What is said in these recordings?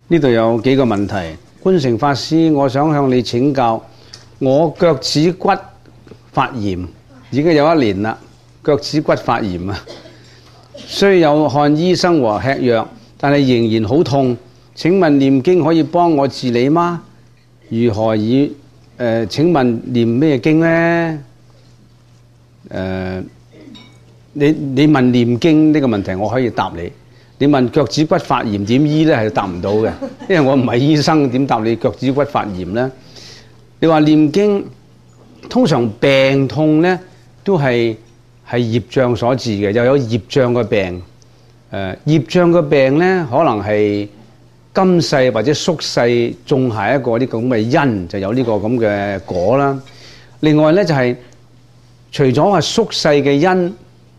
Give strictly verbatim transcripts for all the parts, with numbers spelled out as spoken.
呢度有幾個問題，觀誠法師，我想向你請教，我腳趾骨發炎，已經有一年啦，腳趾骨發炎啊，雖有看醫生和吃藥，但係仍然好痛。請問念經可以幫我治理嗎？如何以誒、呃？請問念咩經呢？誒、呃，你你問念經呢個問題，我可以答你。你問腳趾骨發炎點醫呢？係答唔到嘅，因為我唔係醫生，點答你腳趾骨發炎呢？你話念經，通常病痛呢都係係業障所致嘅，又有業障嘅病。誒、呃，業障嘅病呢，可能係今世或者宿世種下一個啲咁嘅因，就有呢個咁嘅果啦。另外呢，就係、是、除咗話宿世嘅因，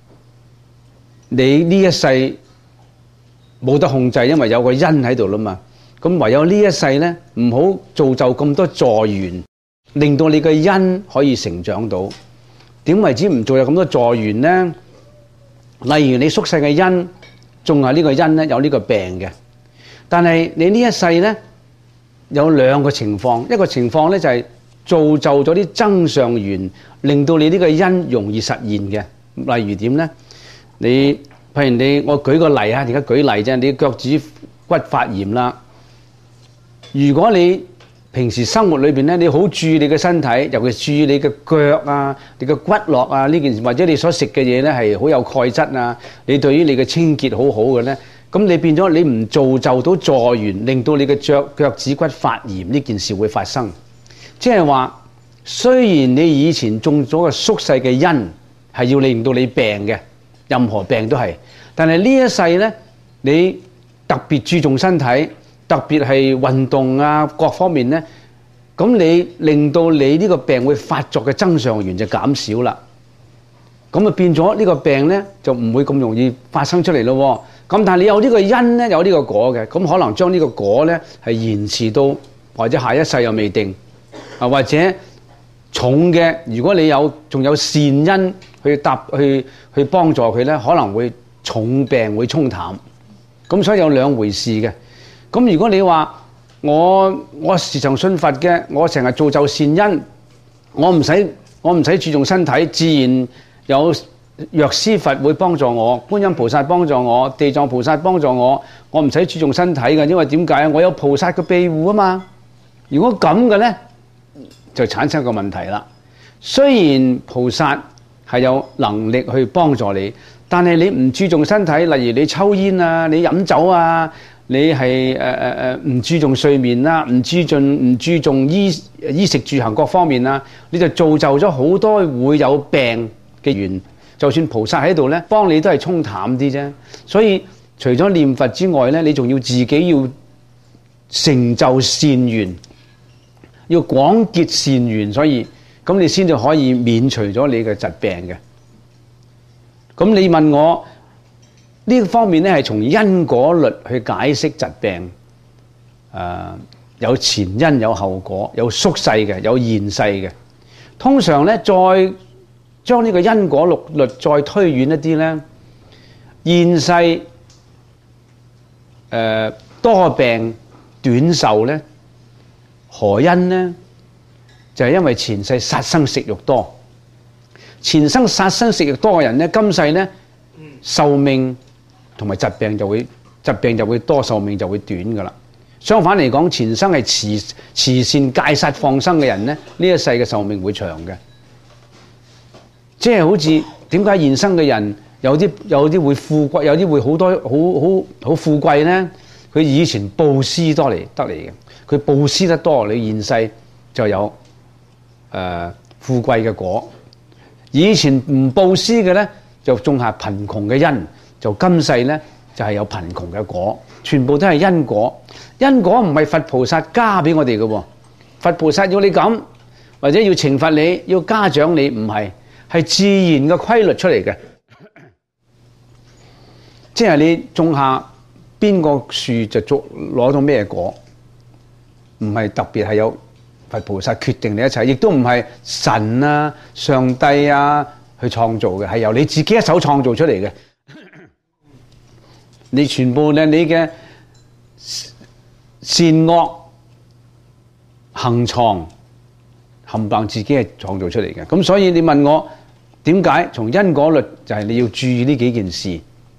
你呢一世冇得控制，因為有個因喺度啦嘛。咁唯有呢一世呢，唔好造就咁多助緣，令到你嘅因可以成長到。點為之唔做有咁多助緣呢？例如你宿世嘅因種下呢個因呢，有呢個病嘅。但係你呢一世呢，有兩個情況，一個情況呢，就係造就咗啲增上緣，令到你呢個因容易實現嘅。例如點呢？你譬如你我舉個例啊，而家舉例啫，你腳趾骨發炎啦。如果你平時生活裏邊呢，你好注意你嘅身體，尤其注意你嘅腳啊、你嘅骨骼啊呢件事，或者你所食嘅嘢呢係好有鈣質啊，你對於你嘅清潔好好嘅呢。咁你變咗你唔造就到助緣，令到你嘅腳腳趾骨發炎呢件事會發生。即係話，雖然你以前種咗個宿世嘅因係要令到你病嘅，任何病都係，但係呢一世呢，你特別注重身體，特別係運動啊各方面呢，咁你令到你呢個病會發作嘅增上緣就減少啦。咁啊變咗呢個病呢，就唔會咁容易發生出嚟咯。咁但係你有呢個因呢，有呢個果嘅，咁可能將呢個果呢係延遲到或者下一世又未定啊，或者重嘅，如果你有仲有善因去搭去去幫助佢呢，可能會重病會沖淡。咁所以有兩回事嘅。咁如果你話我我時常信佛嘅，我成日造就善因，我唔使我唔使注重身體，自然有藥師佛會幫助我，觀音菩薩幫助我，地藏菩薩幫助我，我唔使注重身體嘅，因為點解啊？我有菩薩嘅庇護啊嘛。如果咁嘅呢，就產生一個問題啦。雖然菩薩係有能力去幫助你，但係你唔注重身體，例如你抽煙啊，你飲酒啊，你係誒誒誒唔注重睡眠啦，唔注重唔注重衣衣食住行各方面啦，你就造就咗好多會有病嘅緣。就算菩薩喺度呢，幫你都係沖淡啲啫。所以除咗念佛之外呢，你仲要自己要成就善緣，要廣結善緣，所以咁你先至可以免除咗你嘅疾病嘅。咁你問我呢方面呢，係從因果律去解釋疾病。誒、呃，有前因有後果，有宿世嘅，有現世嘅。通常呢，再將呢個因果律律再推遠一啲呢，現世誒、呃、多病短壽呢，何因呢？就係、是、因為前世殺生食肉多，前生殺生食肉多嘅人呢，今世呢壽命同埋疾病就會疾病就會多，壽命就會短噶啦。相反嚟講，前生係慈慈善戒殺放生嘅人呢，呢一世嘅壽命會長嘅。即係好似點解現生嘅人有啲有啲會富貴，有啲會好多好好好富貴呢？佢以前布施多嚟得嚟嘅，佢布施得多，你現世就有誒、呃、富貴嘅果。以前唔布施嘅呢，就種下貧窮嘅因，就今世呢就係、是、有貧窮嘅果。全部都係因果，因果唔係佛菩薩加俾我哋嘅喎。佛菩薩要你咁，或者要懲罰你，要嘉獎你，唔係。係自然嘅規律出嚟嘅，即係你種下邊個樹就做攞到咩果，唔係特別係有佛菩薩決定你一切，亦都唔係神啊、上帝啊去創造嘅，係由你自己一手創造出嚟嘅。你全部咧，你嘅善惡行藏冚唪唥自己係創造出嚟嘅。咁所以你問我點解？從因果律就係你要注意呢幾件事。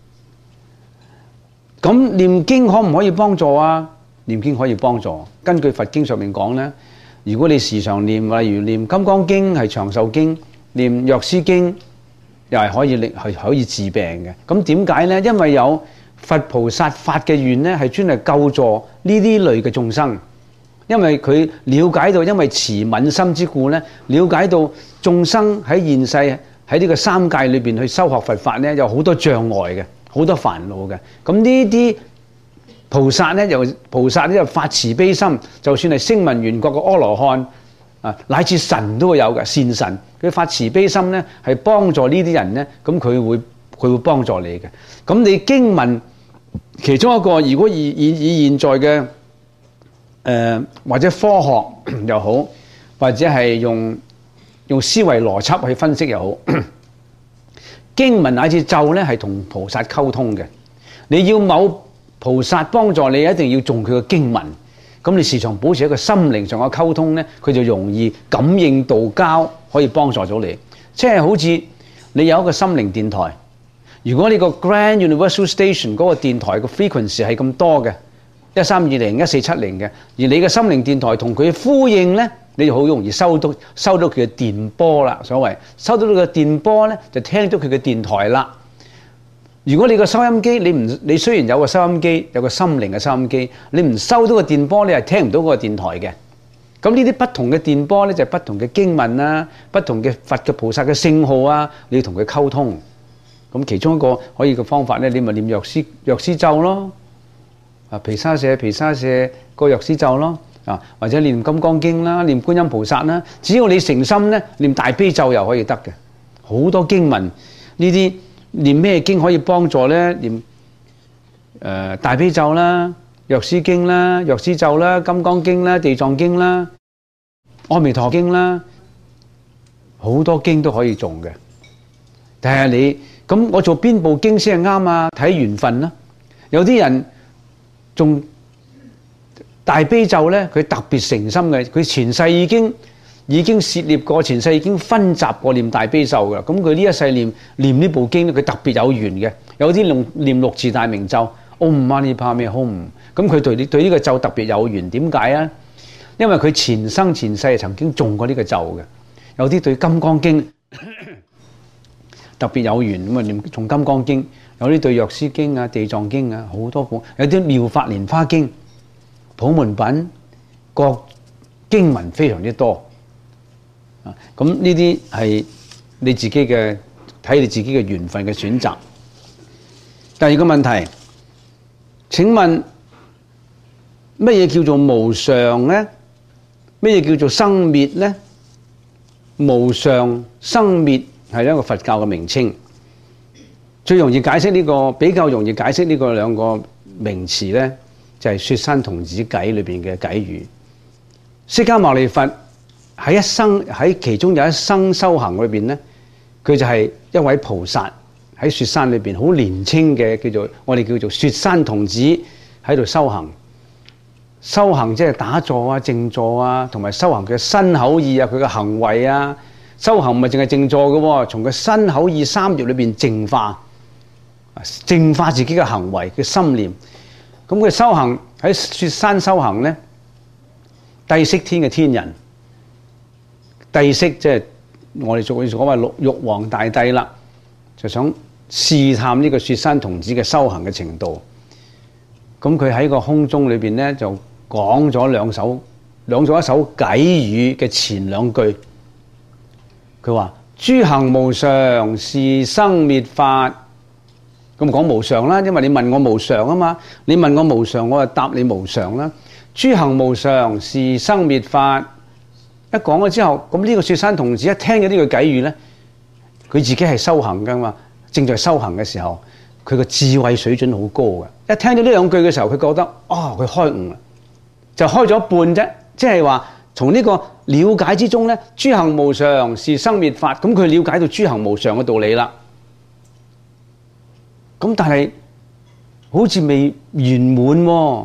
咁念經可唔可以幫助啊？念經可以幫助。根據佛經上面講咧，如果你時常念，例如念金剛經係長壽經，念藥師經又係可以令係可以治病嘅。咁點解咧？因為有佛菩薩發嘅願咧，係專係救助呢啲類嘅眾生。因為佢了解到，因為慈憫心之故咧，了解到眾生喺現世喺呢個三界裏邊去修學佛法咧，有好多障礙嘅，好多煩惱嘅。咁呢啲菩薩咧，又菩薩咧就發慈悲心，就算係聲聞緣覺嘅阿羅漢啊，乃至神都會有嘅善神，佢發慈悲心咧，係幫助呢啲人咧，咁佢會佢會幫助你嘅。咁你經文其中一個，如果以以以現在嘅誒、呃、或者科學又好，或者係用用思維邏輯去分析又好，經文乃至咒咧係同菩薩溝通嘅。你要某菩薩幫助你，一定要誦佢嘅經文。咁你時常保持一個心靈上嘅溝通咧，佢就容易感應道交，可以幫助到你。即係好似你有一個心靈電台，如果你個 Grand Universal Station 嗰個電台嘅 frequency 係咁多嘅一三二零、一四七零嘅，而你嘅心靈電台同佢呼應咧，你就好容易收到收到佢嘅電波啦。所謂收到佢嘅電波咧，就聽到佢嘅電台啦。如果你個收音機，你唔你雖然有個收音機，有個心靈嘅收音機，你唔收到個電波，你係聽唔到嗰個電台嘅。咁呢啲不同嘅電波咧，就係不同嘅經文啊，不同嘅佛嘅菩薩嘅聖號啊，你要同佢溝通。咁其中一個可以嘅方法咧，你咪念藥師藥師咒咯，啊毗沙舍毗沙舍個藥師咒咯，啊或者念金剛經啦，念觀音菩薩啦，只要你誠心咧，念大悲咒又可以得嘅。好多經文呢啲。念咩經可以幫助咧？念誒、呃、大悲咒啦、藥師經啦、藥師咒啦、金剛經啦、地藏經啦、阿彌陀經啦，好多經都可以誦嘅。但係你咁，我做邊部經先係啱啊？睇緣分啦。有啲人誦大悲咒咧，佢特別誠心嘅，佢前世已經。已經涉獵過，前世已經分集過念大悲咒㗎。咁佢呢一世念念呢部經咧，佢特別有緣嘅。有啲念念六字大明咒 Om Mani Padme Hum，咁佢對呢對呢個咒特別有緣。點解啊？因為佢前生前世曾經誦過呢個咒嘅。有啲對金剛經特別有緣，咁啊念誦金剛經。有啲對藥師經啊、地藏經啊，好多本。有啲妙法蓮華經、普門品，各經文非常之多。咁呢啲係你自己嘅，睇你自己嘅緣分嘅選擇。第二個問題，請問乜嘢叫做無常呢？乜嘢叫做生滅呢？無常生滅係一個佛教嘅名稱。最容易解釋呢個，比較容易解釋呢個兩個名詞呢，就係雪山童子偈裏邊嘅偈語。釋迦牟尼佛喺一生喺其中有一生修行裏邊咧，佢就係一位菩薩喺雪山裏邊，好年輕嘅，叫做我哋叫做雪山童子喺度修行。修行即係打坐啊、靜坐啊，同埋修行嘅身口意啊，佢嘅行為啊。修行唔係淨係靜坐嘅，從佢身口意三業裏邊淨化，淨化自己嘅行為嘅心念。咁佢修行喺雪山修行咧，帝釋天嘅天人。帝釋即係我哋俗所謂玉皇大帝啦，就想試探呢個雪山童子嘅修行嘅程度。咁佢喺個空中裏邊咧，就講咗兩首，講咗一首偈語嘅前兩句。佢話：諸行無常，是生滅法。咁講無常啦，因為你問我無常啊嘛，你問我無常，我就答你無常啦。諸行無常，是生滅法。一講咗之後，咁呢個雪山童子一聽咗呢句偈語咧，佢自己係修行噶嘛，正在修行嘅時候，佢個智慧水準好高嘅。一聽到呢兩句嘅時候，佢覺得哦，佢開悟啦，就開咗一半啫。即係話從呢個了解之中咧，諸行無常是生滅法，咁佢了解到諸行無常嘅道理啦。咁但係好似未圓滿喎，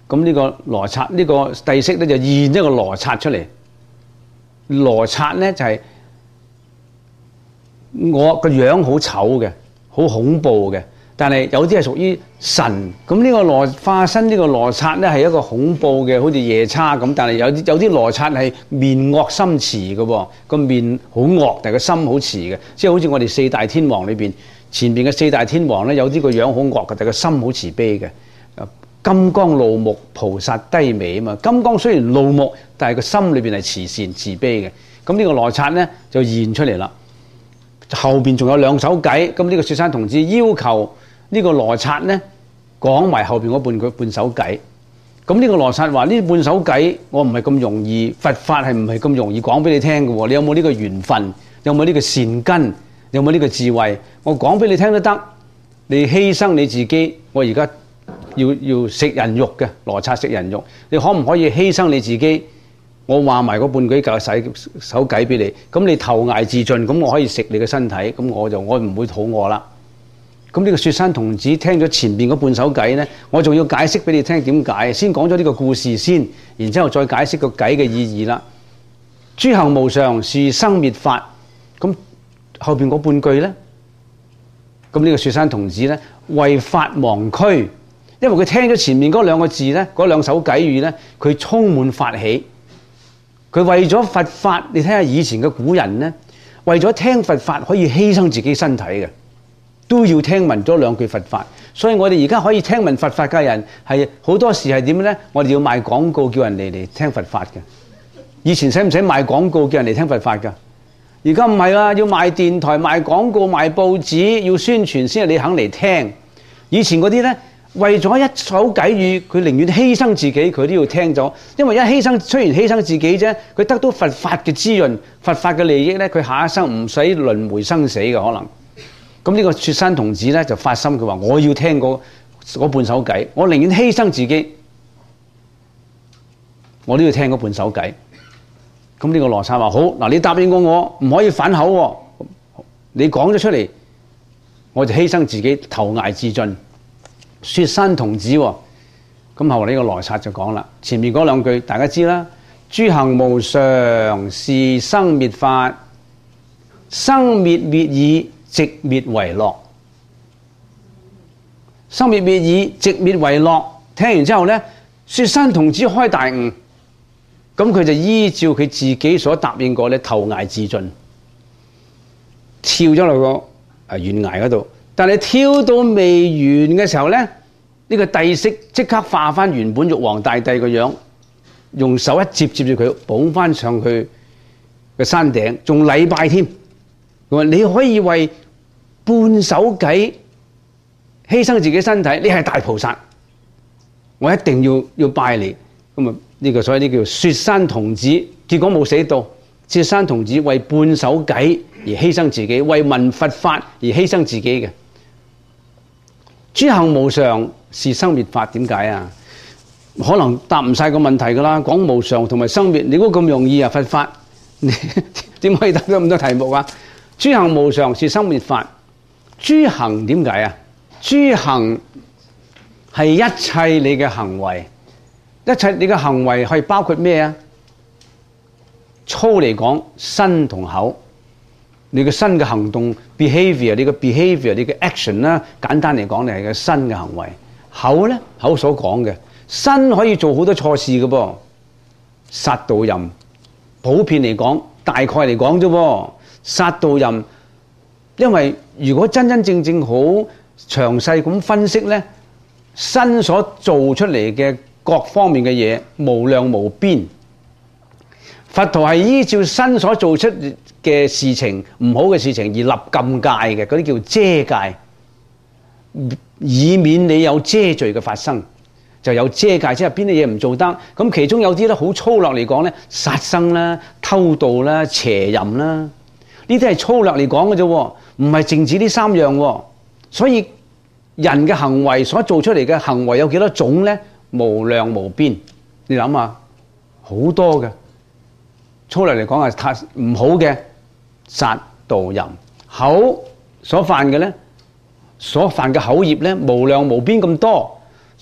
咁呢個羅剎呢個帝釋咧就現一個羅剎出嚟。羅剎咧就係、是、我個樣好醜嘅，好恐怖嘅。但係有啲係屬於神。咁呢個羅化身呢個羅剎咧係一個恐怖嘅，好似夜叉咁。但係有啲有啲羅剎係面惡心慈嘅喎，個面好惡，但係個心好慈嘅。即係好似我哋四大天王裏邊前邊嘅四大天王咧，有啲個樣好惡嘅，但係個心好慈悲嘅。金剛怒目菩薩低眉啊嘛，金剛雖然怒目，但係個心裏邊係慈善慈悲嘅。咁呢個羅剎咧就現出嚟啦。後邊仲有兩首偈，咁呢個雪山童子要求呢個羅剎咧講埋後邊嗰半句半首偈。咁呢個羅剎話呢半首偈我唔係咁容易，佛法係唔係咁容易講俾你聽嘅喎？你有冇呢個緣分？有冇呢個善根？有冇呢個智慧？我講俾你聽都得。你犧牲你自己，我而家要要食人肉嘅羅剎食人肉，你可唔可以犧牲你自己？我話埋嗰半句教使手偈俾你，咁你投崖自盡，咁我可以食你嘅身體，咁我就我唔會肚餓啦。咁呢個雪山童子聽咗前邊嗰半首偈呢，我仲要解釋俾你聽點解，先講咗呢個故事先，然之後再解釋個偈嘅意義啦。諸行無常，是生滅法。咁後邊嗰半句呢，咁呢個雪山童子呢，為法忘軀，因為佢聽咗前面嗰兩個字呢，嗰兩首偈語呢，佢充滿法喜。佢為咗佛法，你睇下以前嘅古人呢，為咗聽佛法可以犧牲自己身體嘅，都要聽聞咗兩句佛法。所以我哋而家可以聽聞佛法嘅人係好多時係點呢？我哋要賣廣告叫人哋嚟聽佛法嘅。以前使唔使賣廣告叫人嚟聽佛法㗎？而家唔係啊，要賣電台、賣廣告、賣報紙，要宣傳先係你肯嚟聽。以前嗰啲呢，為咗一首偈語，佢寧願犧牲自己，佢都要聽咗。因為一犧牲，雖然犧牲自己啫，佢得到佛法嘅滋潤、佛法嘅利益咧，佢下一生唔使輪迴生死嘅可能。咁呢個雪山童子咧就發心，佢話我要聽嗰嗰半首偈，我寧願犧牲自己，我都要聽嗰半首偈。咁呢個羅剎話好，嗱，你答應過我，唔可以反口喎。你講咗出嚟，我就犧牲自己，投崖自盡。雪山童子喎，咁後嚟呢個羅剎就講啦，前面嗰兩句大家知啦，諸行無常，是生滅法，生滅滅已，寂滅為樂。生滅滅已，寂滅為樂。聽完之後呢，雪山童子開大悟，咁佢就依照佢自己所答應過咧，投崖自盡，跳咗落個懸崖嗰度。但係跳到未完嘅時候咧，呢、這個帝釋即刻化翻原本玉皇大帝個樣，用手一接接住佢，捧翻上去個山頂，仲禮拜添。佢話你可以為半首偈犧牲自己身體，你係大菩薩，我一定要要拜你。咁啊呢個所以呢叫雪山童子，結果冇死到。雪山童子為半首偈而犧牲自己，為聞佛法而犧牲自己嘅。諸行無常，是生滅法。點解啊？可能答唔晒個問題噶啦。講無常同埋生滅，你估咁容易啊？佛法你點可以答到咁多題目啊？諸行無常，是生滅法。諸行點解啊？諸行係一切你嘅行為，一切你嘅行為係包括咩啊？粗嚟講，身同口。你嘅身嘅行動 behavior， 你嘅 behavior， 你嘅 action 啦，簡單嚟講，你係個身嘅行為。口咧，口所講嘅，身可以做好多錯事嘅噃，殺盜淫。普遍嚟講，大概嚟講啫喎，殺盜淫。因為如果真真正正好詳細咁分析咧，身所做出嚟嘅各方面嘅嘢無量無邊。佛陀係依照身所做出嘅事情，唔好嘅事情而立禁戒嘅，嗰啲叫遮戒，以免你有遮罪嘅發生，就有遮戒，即係邊啲嘢唔做得。咁其中有啲咧好粗略嚟講咧，殺生啦、偷盜啦、邪淫啦，呢啲係粗略嚟講嘅啫，唔係淨止呢三樣。所以人嘅行為所做出嚟嘅行為有幾多種咧？無量無邊。你諗下，好多嘅。粗略嚟講係太唔好嘅，殺盜淫。口所犯嘅咧，所犯嘅口業咧，無量無邊咁多。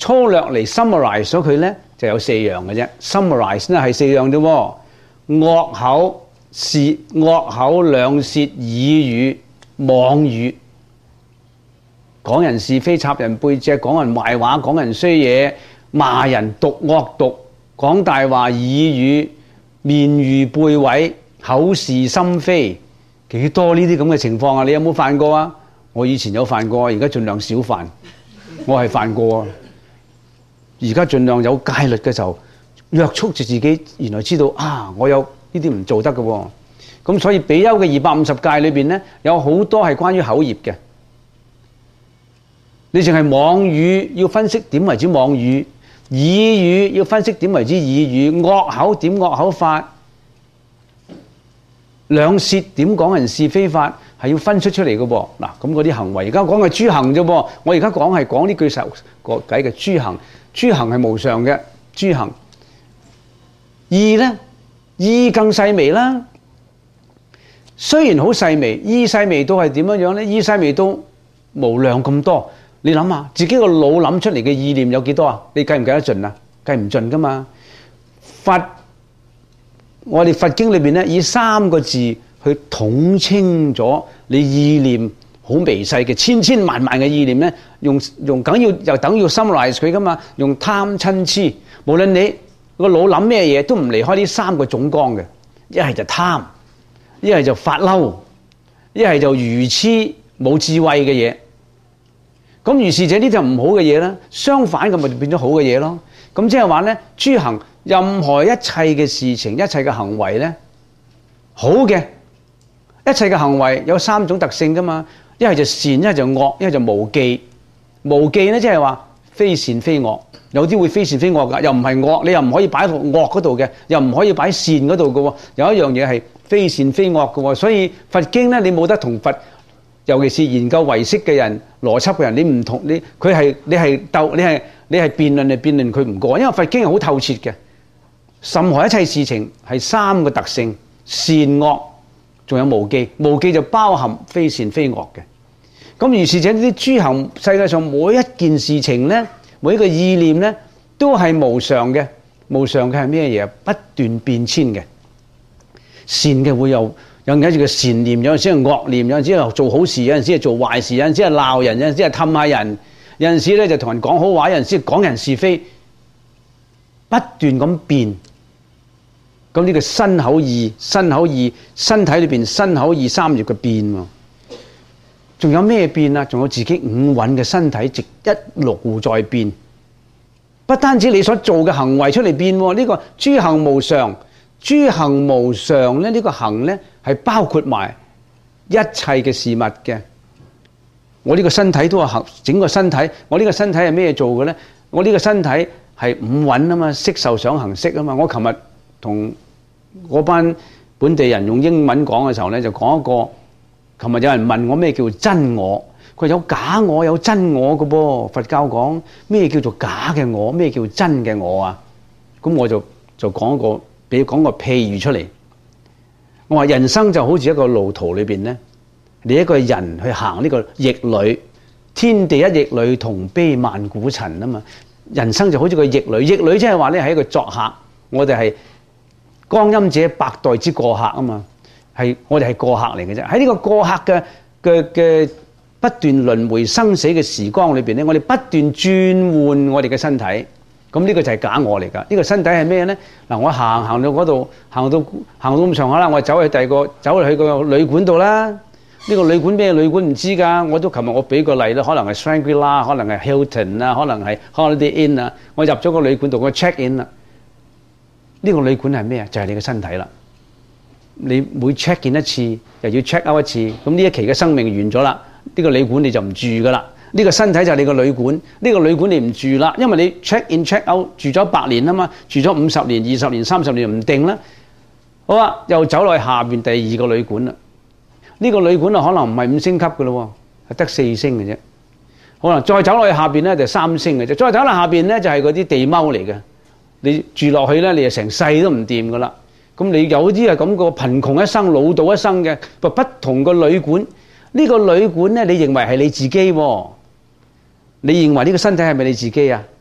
粗略嚟 summarize 咗佢咧，就有四樣嘅啫。summarize 咧係四樣啫喎，惡口、舌、惡口、兩舌、耳語、妄語，講人是非、插人背脊、講人壞話、講人衰嘢、罵人、毒惡毒、講大話、耳語、面如背毀、口是心非，幾多呢啲咁嘅情況啊？你有冇犯過啊？我以前有犯過，而家盡量少犯。我係犯過啊，而家盡量有戒律嘅時候，約束住自己，原來知道啊，我有呢啲唔做得嘅喎。咁所以比丘嘅二百五十戒裏邊咧，有好多係關於口業嘅。你淨係妄語要分析點為之妄語，耳語要分析點為之耳語，惡口點惡口法，兩舌點講人是非法，係要分出出嚟嘅噃。嗱，咁嗰啲行為，而家講係諸行啫噃。我而家講係講呢句實個計嘅諸行，諸行係無常嘅諸行。意咧，意更細微啦。雖然好細微，意細微到係點樣樣咧？意細微到無量咁多。你諗下，自己個腦諗出嚟嘅意念有幾多啊？你計唔計得盡啊？計唔盡噶嘛。佛，我哋佛經裏邊咧，以三個字去統稱咗你意念好微細嘅千千萬萬嘅意念咧，用用梗要又等要 summarize 佢噶嘛，用貪嗔痴，無論你個腦諗咩嘢，都唔離開呢三個總綱嘅，一係就貪，一係就發嬲，一係就愚痴冇智慧嘅嘢。咁如是者呢啲就唔好嘅嘢啦，相反咁咪變咗好嘅嘢咯。咁即係話咧，諸行任何一切嘅事情，一切嘅行為咧，好嘅，一切嘅行為有三種特性噶嘛，一係就善，一係就惡，一係就無記。無記咧即係話非善非惡，有啲會非善非惡噶，又唔係惡，你又唔可以擺喺惡嗰度嘅，又唔可以擺善嗰度嘅。有一樣嘢係非善非惡嘅，所以佛經咧你冇得同佛。尤其是研究唯識嘅人、邏輯嘅人，你唔同你，佢係你係鬥，你係你係辯論嚟辯論佢唔過，因為佛經係好透徹嘅。任何一切事情係三個特性：善惡，仲有無記。無記就包含非善非惡嘅。咁如是者呢啲諸行，世界上每一件事情咧，每一個意念咧，都係無常嘅。無常嘅係咩嘢？不斷變遷嘅。善嘅會有。有陣時嘅善念，有陣時係惡念，有陣時係做好事，有陣時係做壞事，有陣時係鬧人，有陣時係氹下人，有陣時咧就同人講好話，有陣時講人是非，不斷咁變。咁呢個身口意，身口意，身體裏邊身口意三業嘅變喎。仲有咩變啊？仲有自己五蘊嘅身體，直一路在變。不單止你所做嘅行為出嚟變喎，呢個諸行無常。諸行無常咧，呢個行咧係包括埋一切嘅事物嘅。我呢個身體都係行，整個身體，我呢個身體係咩做嘅咧？我呢個身體係五蘊啊嘛，色受想行識啊嘛。我琴日同嗰班本地人用英文講嘅時候咧，就講一個。琴日有人問我咩叫真我，佢話有假我有真我嘅噃。佛教講咩叫做假嘅我，咩叫真嘅我啊？咁我就就講一個。你講個譬如出嚟，我話人生就好似一個路途裏邊咧，你一個人去行呢個逆旅，天地一逆旅，同悲萬古塵啊嘛。人生就好似個逆旅，逆旅即係話咧係一個作客，我哋係光陰者百代之過客啊嘛，係我哋係過客嚟嘅啫。喺呢個過客嘅嘅嘅不斷輪迴生死嘅時光裏邊咧，我哋不斷轉換我哋嘅身體。咁呢個就係假我嚟㗎。呢個身體係咩咧？嗱，我行行到嗰度，行到行到咁上下啦，我走去第二個，走去個旅館度啦。呢個旅館咩旅館唔知㗎。我都琴日我俾個例啦，可能係 Shangri-La，可能係 Hilton 啊，可能係 Holiday Inn 啊。我入咗個旅館度，我 check in 啦。呢個旅館係咩啊？就係你嘅身體啦。你每 check in 一次，又要 check out 一次。咁呢一期嘅生命完咗啦，呢個旅館你就唔住㗎啦。呢個身體就係你個旅館，呢個旅館你唔住啦，因為你 check in check out 住咗百年啊嘛，住咗五十年、二十年、三十年唔定啦。好啊，又走落去下邊第二個旅館啦。呢個旅館啊，可能唔係五星級嘅咯，係得四星嘅啫。可能再走落去下邊咧就三星嘅啫，再走落下邊咧就係嗰啲地踎嚟嘅。你住落去咧，你就成世都唔掂噶啦。咁你有啲係咁個貧窮一生、老道一生嘅，不不同個旅館。呢個旅館咧，你認為係你自己喎？你認為呢個身體係咪你自己啊？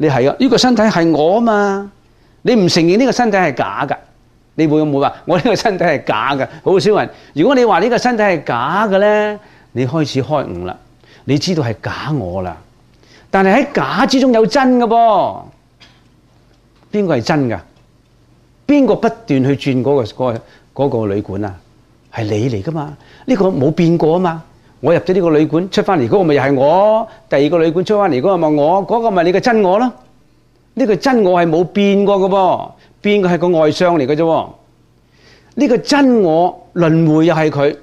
你係啊，呢個身體係我啊嘛，你唔承認呢個身體係假㗎，你會唔會話我呢個身體係假㗎？好少人，如果你話呢個身體係假嘅咧，你開始開悟啦，你知道係假我啦。但係喺假之中有真嘅噃，邊個係真㗎？邊個不斷去轉嗰個嗰個嗰個旅館啊？係你嚟㗎嘛？呢個冇變過啊嘛！我入咗呢個旅館出翻嚟嗰個咪又係我，第二個旅館出翻嚟嗰個咪我，嗰個咪你嘅真我咯。呢個真我係冇變過嘅噃，變嘅係個外相嚟嘅啫。呢個真我輪迴又係佢，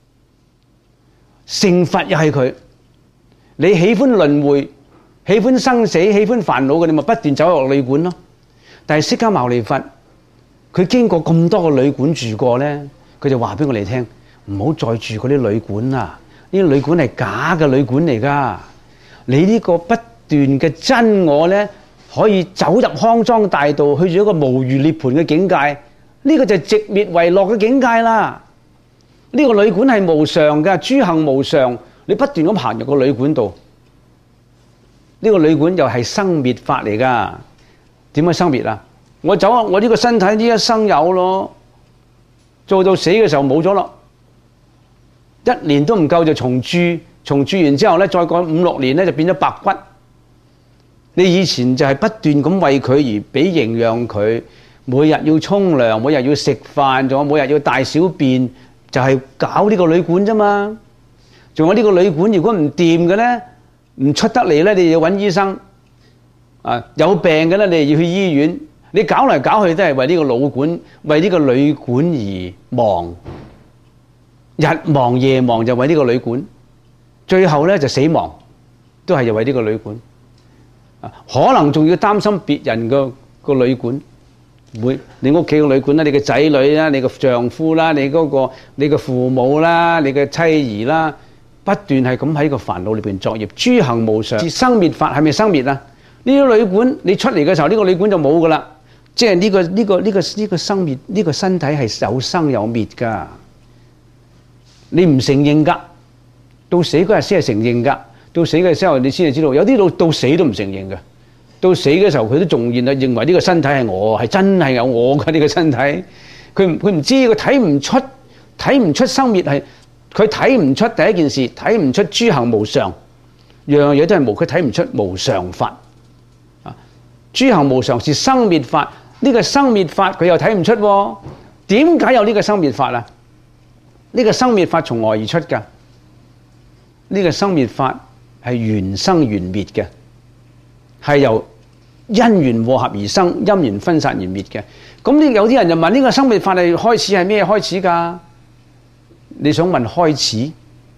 成佛又係佢。你喜歡輪迴，喜歡生死，喜歡煩惱嘅，你咪不斷走入旅館咯。但係釋迦牟尼佛，佢經過咁多個旅館住過咧，佢就話俾我哋聽，唔好再住嗰啲旅館啦。呢啲旅館係假嘅旅館嚟㗎。你呢個不斷嘅真我咧，可以走入康莊大道，去咗一個無餘涅槃嘅境界。呢個就係寂滅為樂嘅境界啦。呢個旅館係無常㗎，諸行無常。你不斷咁行入個旅館度，呢個旅館又係生滅法嚟㗎。點解生滅啊？我走啊！我呢個身體呢一生有咯，做到死嘅時候冇咗咯。一年都唔夠就重鑄，重鑄完之後咧，再過五六年咧就變咗白骨。你以前就係不斷咁為佢而俾營養佢，每日要沖涼，每日要食飯，仲有每日要大小便，就係搞呢個旅館啫嘛。仲有呢個旅館，如果唔掂嘅咧，唔出得嚟咧，你要揾醫生。啊，有病嘅咧，你要去醫院。你搞嚟搞去都係為呢個老館，為呢個旅館而忙。日忙夜忙就為呢個旅館，最後咧就死亡，都係又為呢個旅館。啊，可能仲要擔心別人個個旅館，會你屋企個旅館啦，你嘅仔女啦，你嘅丈夫啦，你嗰個你嘅父母啦，你嘅妻兒啦，不斷係咁喺個煩惱裏邊作業。諸行無常，生滅法係咪生滅啊？呢個旅館你出嚟嘅時候，呢個旅館就冇噶啦，即係呢個呢個呢個呢個生滅，呢個身體係有生有滅噶。你唔承認㗎，到死嗰日先係承認㗎。到死嘅時候，你先係知道，有啲到到死都唔承認嘅。到死嘅時候，佢都仲然係認為呢個身體係我，係真係有我嘅呢個身體。佢佢唔知，佢睇唔出，睇唔出生滅係，佢睇唔出第一件事，睇唔出諸行無常，樣樣嘢都係無，佢睇唔出無常法。啊，諸行無常是生滅法，呢個生滅法佢又睇唔出喎。點解有呢個生滅法啊？呢個生滅法從何而出㗎？呢個生滅法係緣生緣滅嘅，係由因緣和合而生，因緣分散而滅嘅。咁呢有啲人就問：呢個生滅法係開始係咩開始㗎？你想問開始？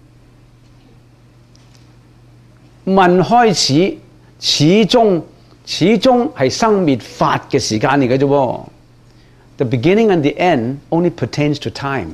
問開始，始終始終係生滅法嘅時間嚟嘅啫喎。The beginning and the end only pertains to time。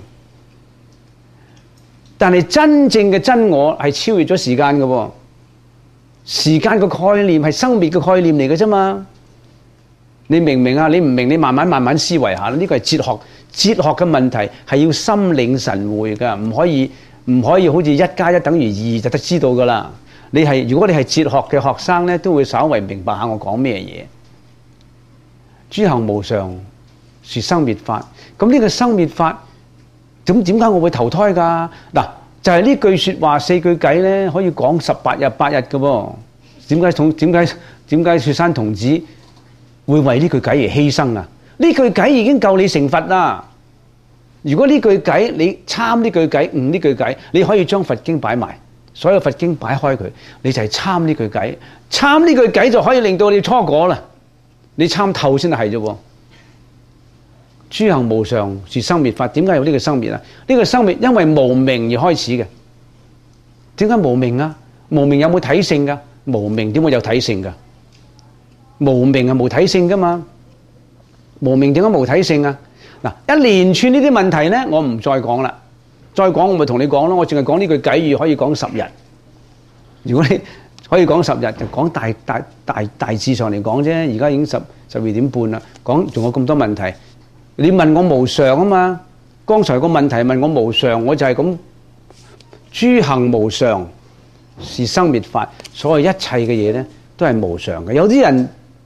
但係真正嘅真我係超越咗時間嘅喎，時間個概念係生滅嘅概念嚟嘅啫嘛。你明唔明啊？你唔明，你慢慢慢慢思維下。呢個係哲學，哲學嘅問題係要心領神會㗎，唔可以唔可以好似一加一等於二就得知道㗎啦。你係如果你係哲學嘅學生咧，都會稍為明白下我講咩嘢。諸行無常是生滅法，咁呢個生滅法。咁點解我會投胎㗎？嗱，就係呢句説話四句偈咧，可以講十八日八日嘅喎。點解同點解點解雪山童子會為呢句偈而犧牲啊？呢句偈已經夠你成佛啦。如果呢句偈你參呢句偈悟呢句偈，你可以將佛經擺埋，所有佛經擺開佢，你就係參呢句偈，參呢句偈就可以令到你初果啦。你參透先係啫喎。諸行無常是生滅法，點解有呢個生滅啊？呢個生滅因為無明而開始嘅。點解無明啊？無明有冇體性㗎？無明點會有體性㗎？無明係無體性㗎嘛？無明點解無體性啊？嗱，一連串呢啲問題咧，我唔再講啦。再講我咪同你講咯。我淨係講呢句偈語可以講十日。如果你可以講十日，就講大大大大致上嚟講啫。而家已經十十二點半啦，講仲有咁多問題。你問我無常啊嘛？剛才個問題問我無常，我就係咁。諸行無常是生滅法，所謂一切嘅嘢咧都係無常嘅。有啲人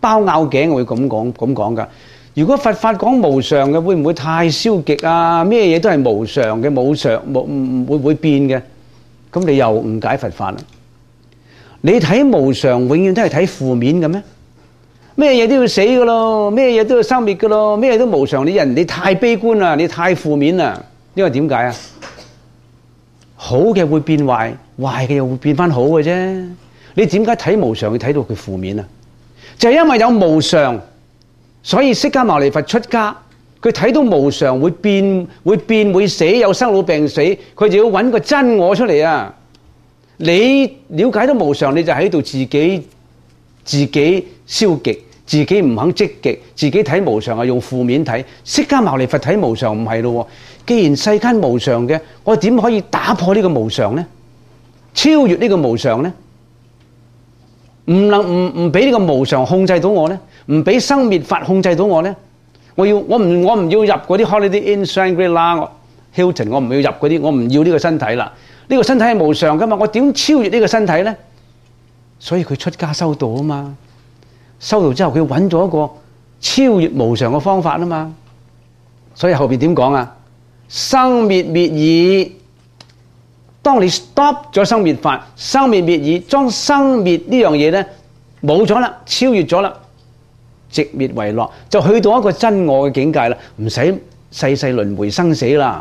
包拗頸會咁講咁講㗎。如果佛法講無常嘅，會唔會太消極啊？咩嘢都係無常嘅，冇常冇唔會會變嘅，咁你又誤解佛法啦。你睇無常永遠都係睇負面嘅咩？咩嘢都要死嘅咯，咩嘢都要生滅嘅咯，咩嘢都無常。你人你太悲觀啦，你太負面啦。因為點解啊？好嘅會變壞，壞嘅又會變翻好嘅啫。你點解睇無常，要睇到佢負面啊？就係因為有無常。所以釋迦牟尼佛出家，佢睇到無常會變、會變、會死，有生老病死，佢就要揾個真我出嚟啊！你了解到無常，你就喺度自己自己消極，自己唔肯積極，自己睇無常係用負面睇。釋迦牟尼佛睇無常唔係咯，既然世間無常嘅，我點可以打破呢個無常呢？超越呢個無常呢？唔能唔唔俾呢個無常控制到我呢？唔俾生滅法控制到我呢？我要我唔我唔要入嗰啲 Holiday Inn Shangri-La Hilton， 我唔要入嗰啲，我唔要呢個身體啦。呢個身體係無常噶嘛，我點超越呢個身體呢？所以佢出家修道啊嘛，修道之後佢揾咗一個超越無常嘅方法啊嘛。所以後邊點講啊？生滅滅已。當你 stop 咗生滅法，生滅滅已，將生滅呢樣嘢咧冇咗啦，超越咗啦，寂滅為樂，就去到一個真我嘅境界啦，唔使世世輪迴生死啦。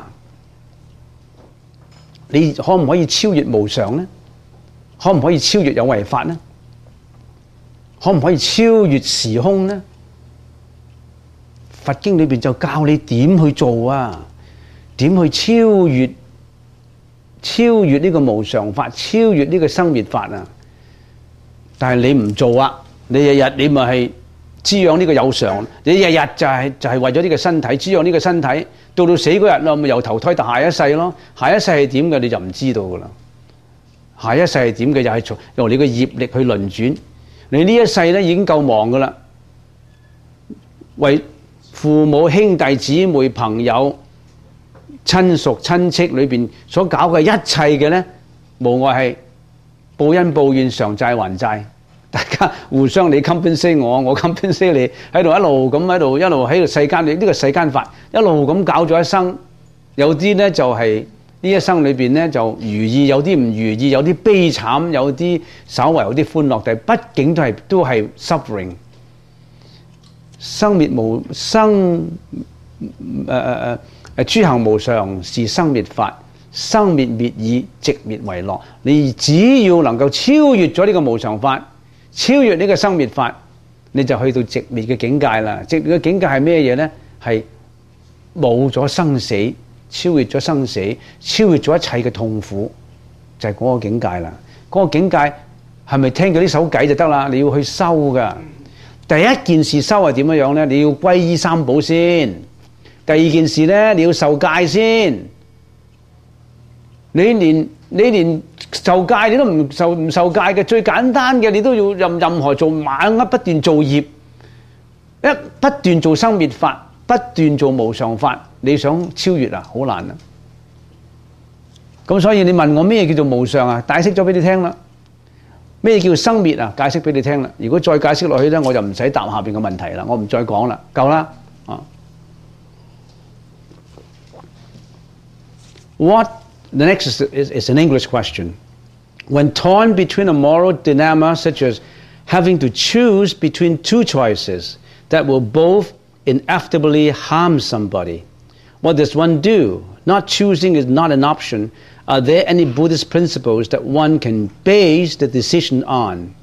你可唔可以超越無常呢？可唔可以超越有為法呢？可唔可以超越時空呢？佛經裏邊就教你點去做啊，點去超越超越呢個無常法，超越呢個生滅法啊！但係你唔做啊，你日日你咪係滋養呢個有常，你日日就係、是、就係、是、為咗呢個身體滋養呢個身體，到到死嗰日咯，咪由投胎到下一世咯。下一世係點嘅你就唔知道噶啦。下一世係點嘅就係用你嘅業力去輪轉。你呢一世咧已經夠忙噶啦，為父母兄弟姊妹朋友親屬親戚裏邊所搞嘅一切嘅咧，無外係報恩報怨、償債還債，大家互相你 compensate 我，我 compensate 你，喺度一路咁喺度一路喺度世間，你、這、呢個世間法一路咁搞咗一生，有啲咧就係、是、呢一生裏邊咧就如意，有啲唔如意，有啲悲慘，有啲稍為有啲歡樂，但係畢竟都係都係 suffering。生滅無生，誒誒誒。誒諸行無常是生滅法，生滅滅已，寂滅為樂。你只要能夠超越咗呢個無常法，超越呢個生滅法，你就去到寂滅嘅境界啦。寂滅嘅境界係咩嘢呢？係冇咗生死，超越咗生死，超越咗一切嘅痛苦，就係、是、嗰個境界啦。嗰、那個境界係咪聽咗呢首偈就得啦？你要去修噶。第一件事修係點樣樣呢？你要皈依三寶先。第二件事咧，你要受戒先。你連你連受戒你都唔受唔受戒嘅，最簡單嘅你都要任任何做猛啊，不斷做業，一不斷做生滅法，不斷做無常法，你想超越啊，好難啊！咁所以你問我咩叫做無常啊？解釋咗俾你聽啦。咩叫生滅啊？解釋俾你聽啦。如果再解釋落去咧，我就唔使答下邊嘅問題啦，我唔再講啦，夠啦啊！What the next is, is, is an English question. When torn between a moral dilemma such as having to choose between two choices that will both inevitably harm somebody, what does one do? Not choosing is not an option. Are there any Buddhist principles that one can base the decision on?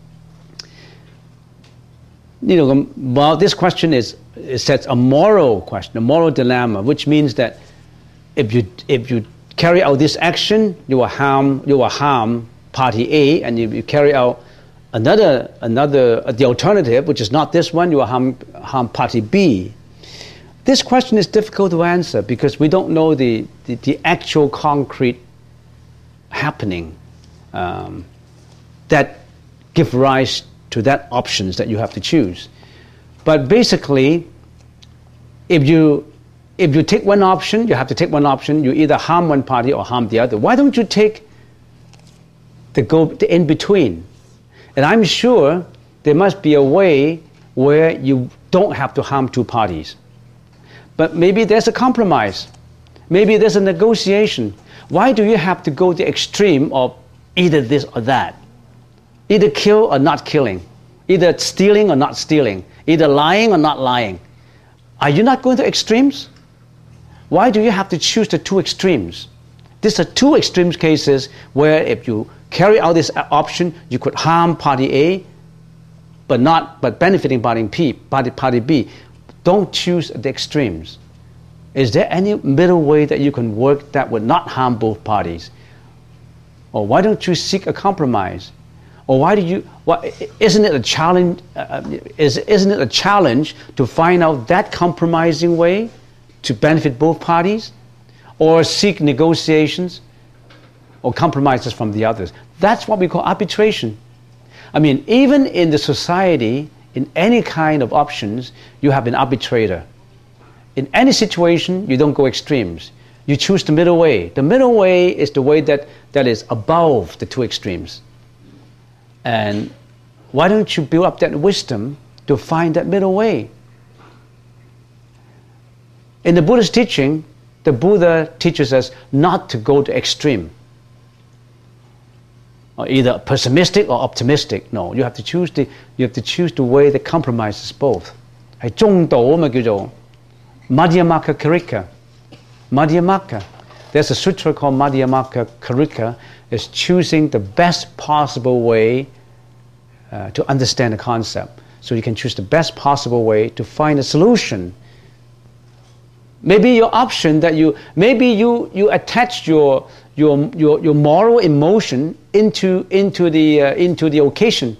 You know, well, this question is it sets a moral question, a moral dilemma, which means that If you if you carry out this action, you will harm you will harm party A, and if you carry out another another uh, the alternative, which is not this one, you will harm harm party B. This question is difficult to answer because we don't know the the, the actual concrete happening um, that give rise to that options that you have to choose. But basically, if you If you take one option, you have to take one option. You either harm one party or harm the other. Why don't you take the go the in between? And I'm sure there must be a way where you don't have to harm two parties. But maybe there's a compromise. Maybe there's a negotiation. Why do you have to go to the extreme of either this or that? Either kill or not killing. Either stealing or not stealing. Either lying or not lying. Are you not going to extremes? Why do you have to choose the two extremes? These are two extreme cases where if you carry out this option, you could harm party A, but not but benefiting party B, party, party B. Don't choose the extremes. Is there any middle way that you can work that would not harm both parties? Or why don't you seek a compromise? Or why do you? Why, isn't it a challenge? Uh, is isn't it a challenge to find out that compromising way to benefit both parties, or seek negotiations or compromises from the others? That's what we call arbitration. I mean, even in the society, in any kind of options, you have an arbitrator. In any situation, you don't go extremes. You choose the middle way. The middle way is the way that, that is above the two extremes. And why don't you build up that wisdom to find that middle way? In the Buddhist teaching, the Buddha teaches us not to go to extreme. Or either pessimistic or optimistic. No, you have to choose the you have to choose the way that compromises both. 係中道啊嘛，叫做 Madhyamaka Karika. Madhyamaka. There's a sutra called Madhyamaka Karika. Is choosing the best possible way uh, to understand the concept. So you can choose the best possible way to find a solution. Maybe your option that you maybe you you attach your your your, your moral emotion into into the uh, into the occasion.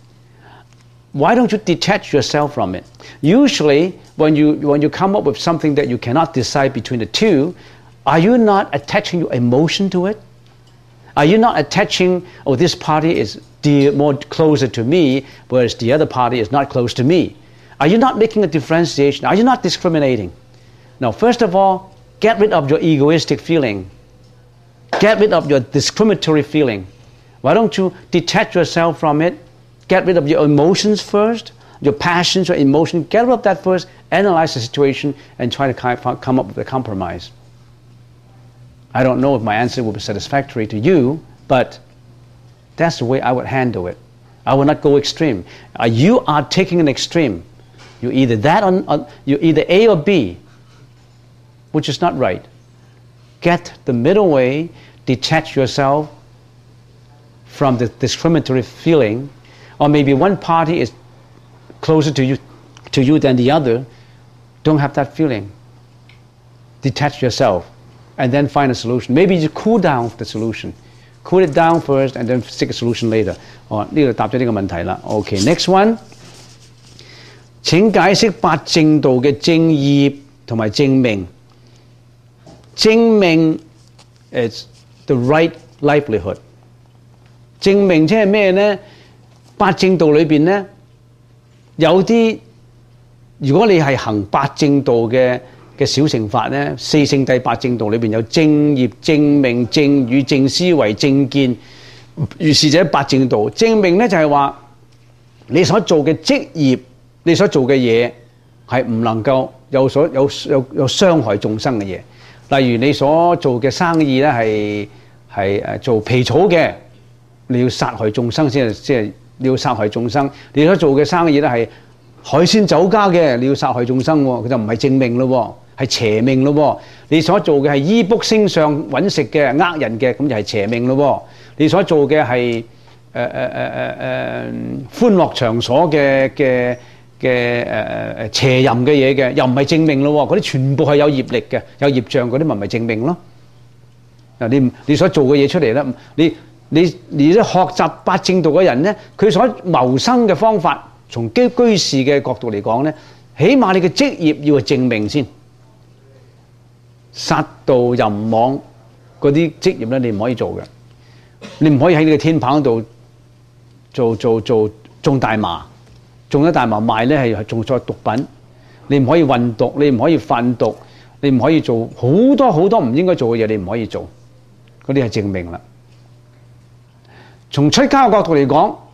Why don't you detach yourself from it? Usually, when you when you come up with something that you cannot decide between the two, are you not attaching your emotion to it? Are you not attaching, oh, this party is dear, more closer to me, whereas the other party is not close to me? Are you not making a differentiation? Are you not discriminating? Now, first of all, get rid of your egoistic feeling. Get rid of your discriminatory feeling. Why don't you detach yourself from it? Get rid of your emotions first, your passions, your emotions. Get rid of that first, analyze the situation, and try to come up with a compromise. I don't know if my answer will be satisfactory to you, but that's the way I would handle it. I will not go extreme. Uh, you are taking an extreme. You either that or, or you either A or B, which is not right. Get the middle way. Detach yourself from the discriminatory feeling, or maybe one party is closer to you to you than the other. Don't have that feeling. Detach yourself. And then find a solution. Maybe you cool down the solution. Cool it down first and then seek a solution later. 哦，呢度答咗呢個問題啦。Okay, next one. 請解釋八正道嘅正業同埋正命。正命 is the right livelihood. 正命即係咩呢？八正道裏邊呢，有啲如果你係行八正道嘅。嘅小乘法咧，四聖諦八正道裏邊有正業、正命、正語、正思維、正見，如是者八正道。正命咧就係話你所做嘅職業，你所做嘅嘢係唔能夠有所有有有傷害眾生嘅嘢。例如你所做嘅生意咧係係誒做皮草嘅，你要殺害眾生先係即係你要殺害眾生。你所做嘅生意咧係海鮮酒家嘅，你要殺害眾生喎，佢就唔係正命咯喎。係邪命咯喎！你所做嘅係醫卜星相揾食嘅、呃人嘅，咁就係邪命咯喎！你所做嘅係誒誒誒誒誒歡樂場所嘅嘅嘅誒誒誒邪淫嘅嘢嘅，又唔係正命咯喎！嗰啲全部係有業力嘅，有業障嗰啲咪唔係正命咯？嗱，你你所做嘅嘢出嚟咧，你你你咧學習八正道嘅人咧，佢所謀生嘅方法，從居居士嘅角度嚟講咧，起碼你嘅職業要係正命先。殺盜淫妄嗰啲職業咧，你唔可以做嘅。你唔可以喺呢個天棚度做做做種大麻，種咗大麻賣咧係種作毒品。你唔可以運毒，你唔可以販毒，你唔可以做好多好多唔應該做嘅嘢，你唔可以做。嗰啲係正命啦。從出家嘅角度嚟講，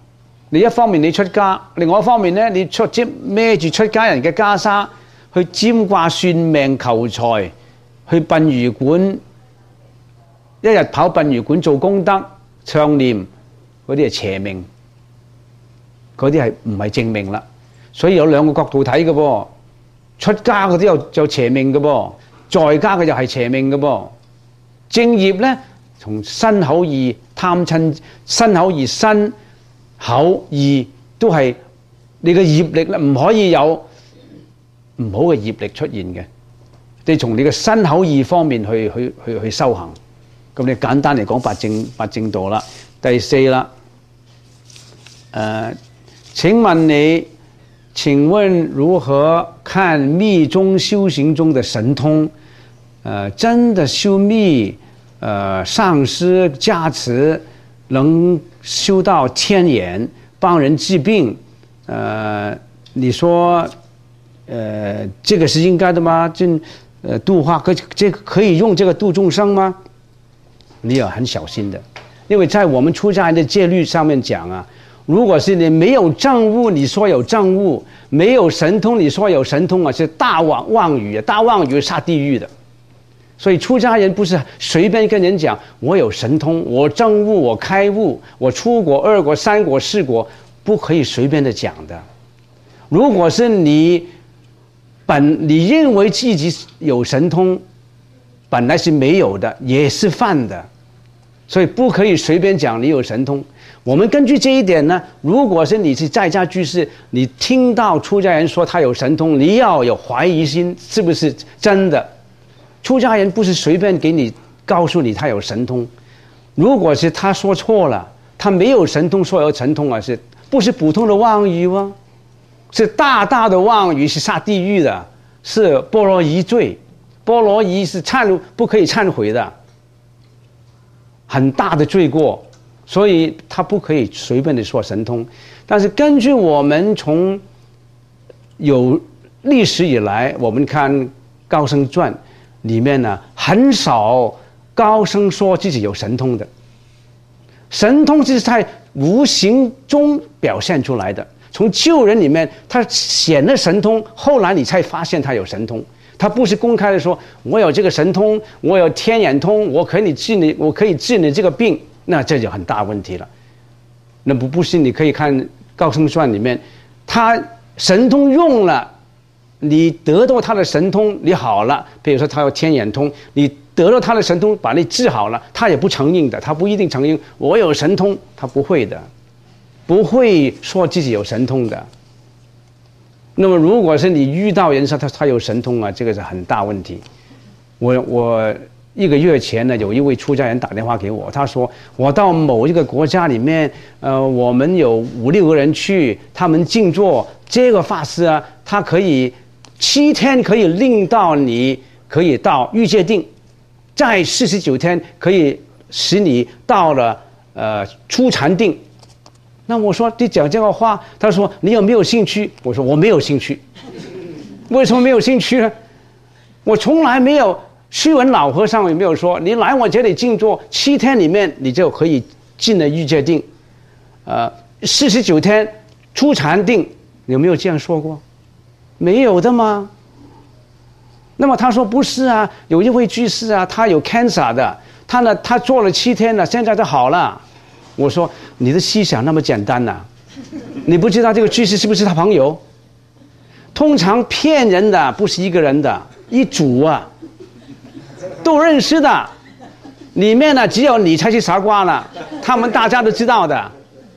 你一方面你出家，另外一方面咧，你出即孭住出家人嘅袈裟去占卦算命求財，去殯儀館，一日跑殯儀館做功德唱念，嗰啲係邪命，嗰啲係唔係正命啦。所以有兩個角度睇嘅噃，出家嗰啲有有邪命嘅噃，在家嘅又係邪命嘅噃。正業咧，從身口意貪嗔，身口意身口意都係你嘅業力咧，唔可以有唔好嘅業力出現嘅。你從你嘅身口意方面去去去去修行。咁你簡單嚟講八正八正道啦。第四啦，誒、呃，請問你，請問如何看密宗修行中的神通？呃，真的修密，呃，上師加持，能修到天眼，幫人治病，呃，你說，呃，這個是應該的嗎？這，呃，度化可這可以用這個度眾生嗎？你要很小心的，因為在我們出家人的戒律上面講啊，如果是你沒有證悟，你說有證悟；沒有神通，你說有神通啊，是大妄妄語，大妄語下地獄的。所以出家人不是隨便跟人講我有神通，我證悟，我開悟，我出國二國三國四國，不可以隨便的講的。如果是你本你認為自己有神通，本來是沒有的，也是犯的，所以不可以隨便講你有神通。我們根據這一點呢，如果是你是在家居士，你聽到出家人說他有神通，你要有懷疑心，是不是真的？出家人不是隨便給你告訴你他有神通，如果是他說錯了，他沒有神通說有神通啊，是不是普通的妄語嗎？是大大的妄語，是下地獄的，是菠蘿夷罪，菠蘿夷是懺不可以懺悔的，很大的罪過，所以他不可以隨便的說神通。但是根據我們從有歷史以來，我們看高僧傳裡面呢，很少高僧說自己有神通的，神通是在無形中表現出來的。從救人裡面，他顯了神通，後來你才發現他有神通。他不是公開的說，我有這個神通，我有天眼通，我可以治你，我可以治你這個病，那這就很大問題了。那不不信，你可以看高僧傳裡面，他神通用了。你得到他的神通，你好了。比如說他有天眼通，你得到他的神通，把你治好了，他也不承認的，他不一定承認我有神通，他不會的，不會說自己有神通的。那麼如果是你遇到人說他他有神通啊，這個是很大問題。我我一個月前呢，有一位出家人打電話給我，他說我到某一個國家裡面，呃，我們有五六個人去，他們靜坐，這個法師啊，他可以。七天可以令到你可以到欲界定，再四十九天可以使你到了呃初禪定。那我說你講這個話，他說你有沒有興趣？我說我沒有興趣。為什麼沒有興趣呢？我從來沒有，虛雲老和尚也沒有說你來我這裡靜坐七天裡面你就可以進了欲界定，呃四十九天初禪定，有沒有這樣說過？沒有的嗎？那麼他說不是啊，有一位居士啊，他有 cancer 的，他呢，他做了七天了，現在就好了。我說你的思想那麼簡單吶、啊，你不知道這個居士是不是他朋友？通常騙人的不是一個人的，一組啊，都認識的，裡面呢只有你才是傻瓜了，他們大家都知道的，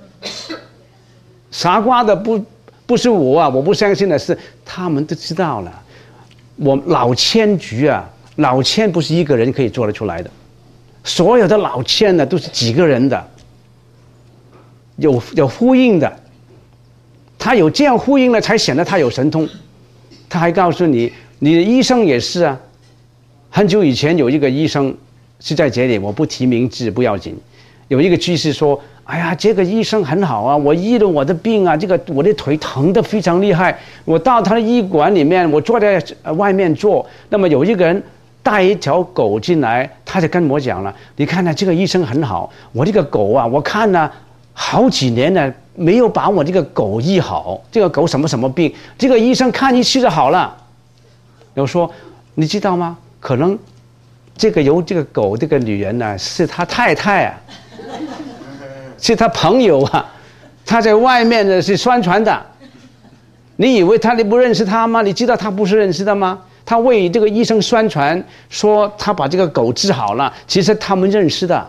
傻瓜的不。不是我啊，我不相信的是他們都知道了。我老千局啊，老千不是一個人可以做得出來的，所有的老千呢都是幾個人的，有有呼應的。他有這樣呼應了，才顯得他有神通。他還告訴你，你的醫生也是啊。很久以前有一個醫生是在這裡，我不提名字不要緊。有一個居士說。哎呀，這個醫生很好啊！我醫了我的病啊，這個我的腿疼得非常厲害。我到他的醫館裡面，我坐在外面坐。那麼有一個人帶一條狗進來，他就跟我講了：你看呢，這個醫生很好，我這個狗啊，我看呢好幾年呢没有把我这个狗医好，这个狗什么什么病，这个医生看一次就好了。我说你知道吗？可能这个有这个狗这个女人呢、啊，是他太太啊，是他朋友啊，他在外面呢是宣传的。你以为他你不认识他吗？你知道他不是认识的吗？他为这个医生宣传说他把这个狗治好了，其实他们认识的。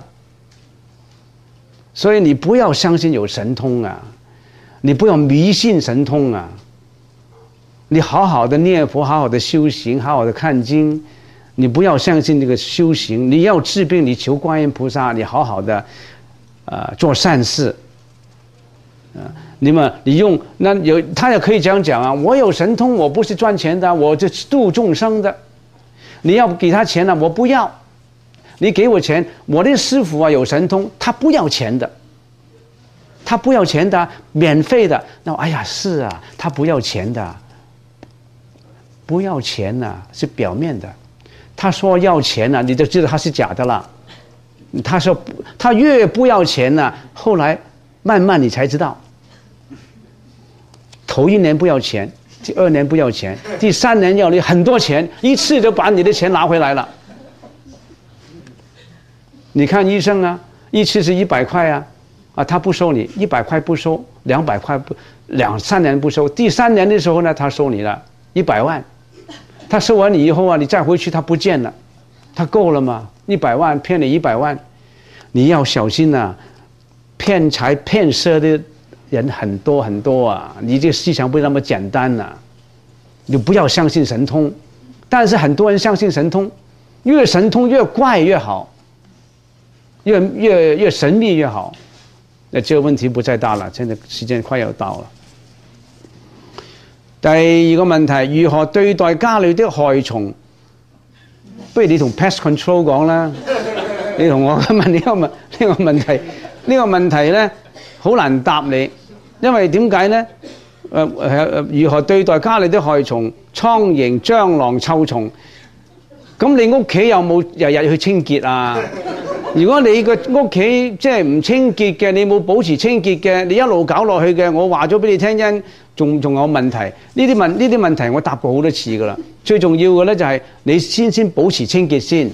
所以你不要相信有神通啊，你不要迷信神通啊。你好好的念佛，好好的修行，好好的看经，你不要相信这个修行。你要治病，你求观音菩萨，你好好的，呃，做善事，啊、呃，那么你用那有他也可以这样讲啊，我有神通，我不是赚钱的，我这度众生的。你要给他钱呢、啊，我不要。你给我钱，我的师父啊有神通，他不要钱的，他不要钱的，免费的。那哎呀，是啊，他不要钱的。不要钱呐、啊，是表面的。他说要钱呐、啊，你就知道他是假的了。他说他越不要钱呐、啊，后来慢慢你才知道。头一年不要钱，第二年不要钱，第三年要你很多钱，一次就把你的钱拿回来了。你看医生啊，一次是一百块啊，啊他不收你，一百块不收，两百块不，两三年不收，第三年的时候呢，他收你了一百万。他收完你以后啊，你再回去他不见了，他够了吗？一百万骗你一百万，你要小心呐、啊！骗财骗色的人很多很多啊，你这个思想不那么简单呐、啊，你不要相信神通。但是很多人相信神通，越神通越怪越好，越越越神秘越好。那这个问题不再大了，现在时间快要到了。第二個問題，如何對待家裏的害蟲？不如你同 pest control 講啦。你同我問呢個問呢個問題，呢個問題咧好難答你，因為點解咧？誒誒，如何對待家裏的害蟲、蒼蠅、蟑螂、臭蟲？咁你屋企有冇日日去清潔啊？如果你個屋企即係唔清潔嘅，你冇保持清潔嘅，你一路搞落去嘅，我話咗俾你聽因。仲仲有問題，呢啲問呢啲問題我答過好多次噶啦。最重要嘅咧就係你先先保持清潔先。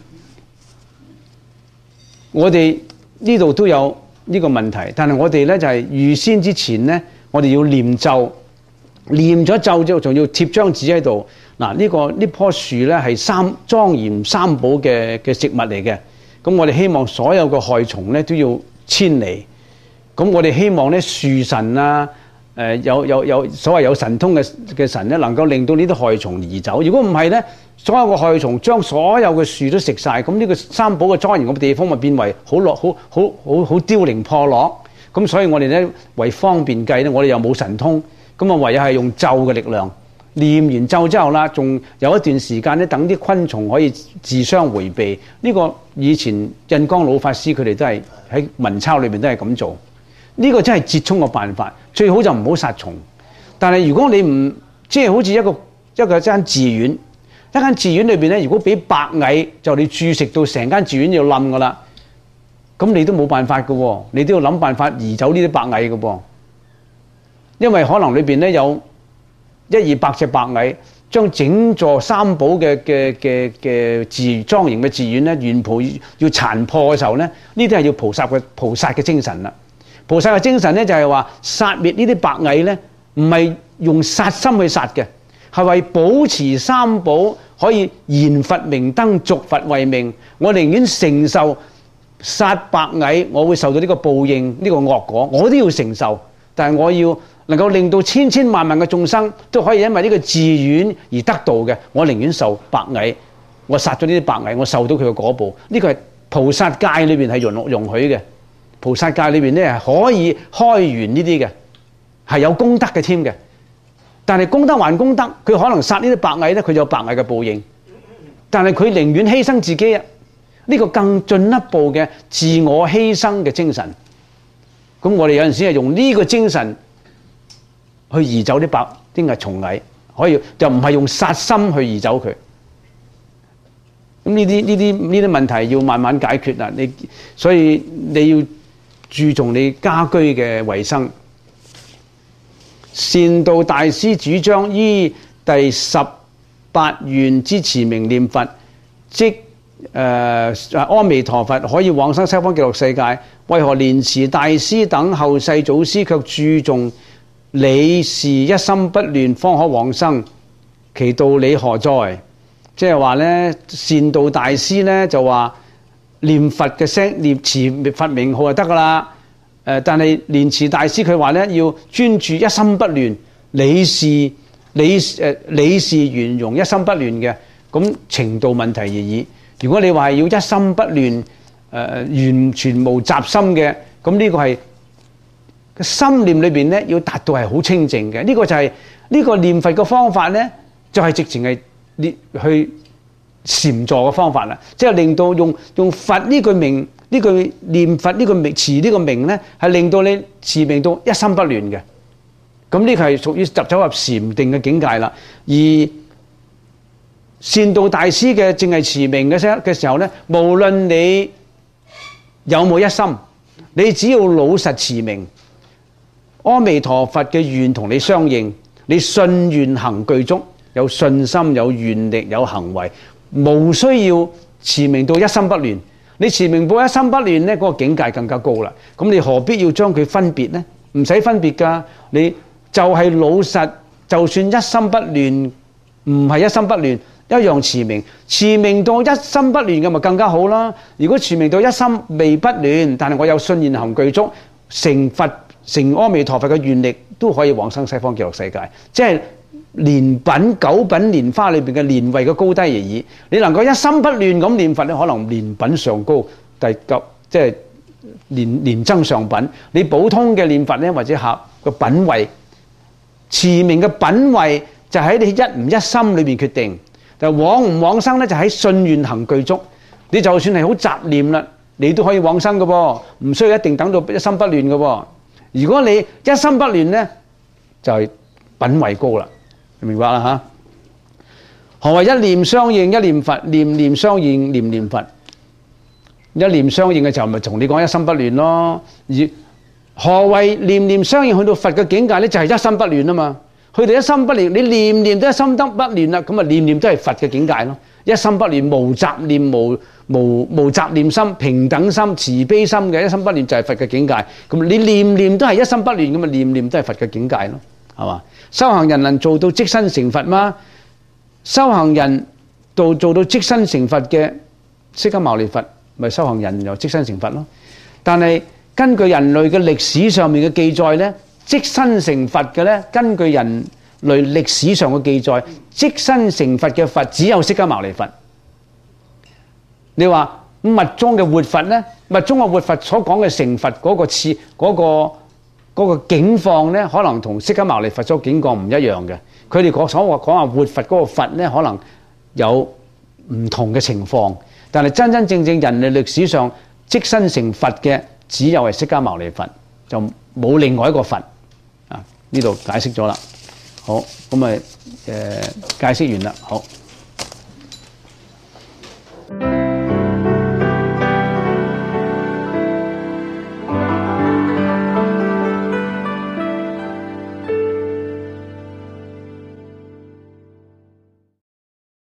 我哋呢度都有呢個問題，但係我哋咧就係預先之前咧，我哋要念咒，念咗咒之後仲要貼張紙喺度。嗱，呢個呢棵樹咧係三莊嚴三寶嘅嘅植物嚟嘅。咁我哋希望所有嘅害蟲咧都要遷離。咁我哋希望咧樹神啊。誒有有有所謂有神通嘅嘅神咧，能夠令到呢啲害蟲移走。如果唔係咧，所有嘅害蟲將所有嘅樹都食晒，咁呢個三寶嘅莊嚴嘅地方咪變為好落好好好好凋零破落。咁所以我哋咧為方便計咧，我哋又冇神通，咁啊唯有係用咒嘅力量。念完咒之後啦，仲有一段時間咧，等啲昆蟲可以自相迴避。呢、這個以前印光老法師佢哋都係喺文鈔裏邊都係咁做。呢、這個真係折衷嘅辦法，最好就唔好殺蟲。但係如果你唔即係好似一個一個一間寺院，一間寺院裏邊咧，如果俾白蟻就你注食到成間寺院要冧噶啦，咁你都冇辦法嘅喎，你都要諗辦法移走呢啲白蟻嘅噃。因為可能裏邊咧有一二百隻白蟻，將整座三寶嘅嘅嘅嘅寺莊嚴嘅寺院咧，原盤要殘破嘅時候咧，呢啲係要菩薩嘅菩薩嘅精神啦。菩薩嘅精神咧就係話殺滅呢啲白蟻咧，唔係用殺心去殺嘅，係為保持三寶可以燃佛明燈、續佛慧命。我寧願承受殺白蟻，我會受到呢個報應、呢、這個惡果，我都要承受。但係我要能夠令到千千萬萬嘅眾生都可以因為呢個寺院而得到嘅，我寧願受白蟻。我殺咗呢啲白蟻，我受到佢嘅果報。呢、這個係菩薩戒裏邊係容容許嘅。菩薩戒裏邊咧係可以開源呢啲嘅，係有功德嘅添嘅。但係功德還功德，佢可能殺呢啲白蟻咧，佢就有白蟻嘅報應。但係佢寧願犧牲自己啊！呢、這個更進一步嘅自我犧牲嘅精神。咁我哋有陣時係用呢個精神去移走啲白啲嘅蟲蟻，可以就唔係用殺心去移走佢。咁呢啲呢啲呢啲問題要慢慢解決啦。你所以你要注重你家居嘅衛生， 善導大師主張依第十八願之持名念佛，即誒、呃、阿彌陀佛可以往生西方極樂世界。為何蓮池大師等後世祖師卻注重理事一心不亂方可往生？其道理何在？即係話咧，善導大師咧就話念佛嘅聲念持佛名號就得噶啦。誒，但係蓮池大師佢話咧要專注一心不亂，理事理誒理事圓融一心不亂嘅，咁程度問題而已。如果你話係要一心不亂，誒、呃、完全無雜心嘅，咁呢個係個心念裏邊咧要達到係好清淨嘅。呢、這個就係、是、呢、這個念佛嘅方法咧，就係、是、直情係你去禪坐嘅方法啦，即係令到用用佛呢句名。呢句念佛呢個名持呢個名咧，係令到你持名到一心不亂嘅。咁呢個係屬於走入禪定嘅境界啦。而善導大師嘅淨係持名嘅嘅時候咧，無論你有冇一心，你只要老實持名，阿彌陀佛嘅願同你相應，你信願行具足，有信心、有願力、有行為，無需要持名到一心不亂。你持名到一心不亂咧，嗰、那個境界更加高啦。咁你何必要將佢分別呢？唔使分別噶，你就係老實，就算一心不亂，唔係一心不亂，一樣持名。持名到一心不亂嘅咪更加好啦。如果持名到一心未不亂，但係我有信願行具足，成佛成阿彌陀佛嘅願力，都可以往生西方極樂世界。即係蓮品九品蓮花裏邊嘅蓮位嘅高低而已。你能夠一心不亂咁念佛咧，可能蓮品上高，第九即係蓮蓮增上品。你普通嘅念佛咧，或者下個品位持名嘅品位，就喺你一唔一心裏邊決定。但往唔往生咧，就喺信願行具足。你就算係好雜念啦，你都可以往生嘅噃，唔需要一定等到一心不亂嘅噃。如果你一心不亂咧，就係品位高啦。明白啦嚇？何謂一念相應？一念佛，念念相應，念念佛。一念相應嘅時候，咪同你講一心不亂咯。而何謂念念相應？去到佛嘅境界咧，就係一心不亂啊嘛。去到一心不亂，你念念都一心得不亂啦，咁啊念念都係佛嘅境界咯。一心不亂，無雜念，無無無雜念心，平等心，慈悲心嘅一心不亂就係佛嘅境界。咁你念念都係一心不亂，咁啊念念都係佛嘅境界咯，係嘛？修行人能做到即身成佛嗎？修行人到做到即身成佛嘅釋迦牟尼佛，咪修行人又即身成佛咯。但係根據人類嘅歷史上面嘅記載咧，即身成佛嘅咧，根據人類歷史上嘅記載，即身成佛嘅佛只有釋迦牟尼佛。你話密宗嘅活佛咧，密宗嘅活佛所講嘅成佛嗰個次嗰個。嗰個境況咧，可能同釋迦牟尼佛所境況唔一樣嘅。佢哋講所講話活佛嗰個佛咧，可能有唔同嘅情況。但係真真正正人類歷史上即身成佛嘅，只有係釋迦牟尼佛，就冇另外一個佛。啊，呢度解釋咗啦。好，咁咪誒解釋完啦。好。